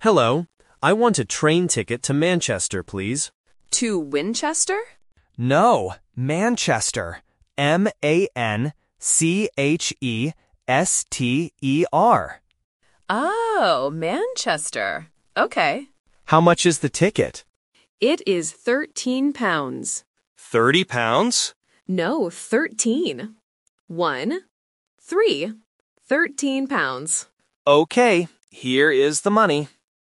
Hello, I want a train ticket to Manchester, please. To Winchester? No, Manchester. Manchester. Oh, Manchester. Okay. How much is the ticket? It is £13. 30 pounds? No, 13. 1, 3, £13. Okay, here is the money.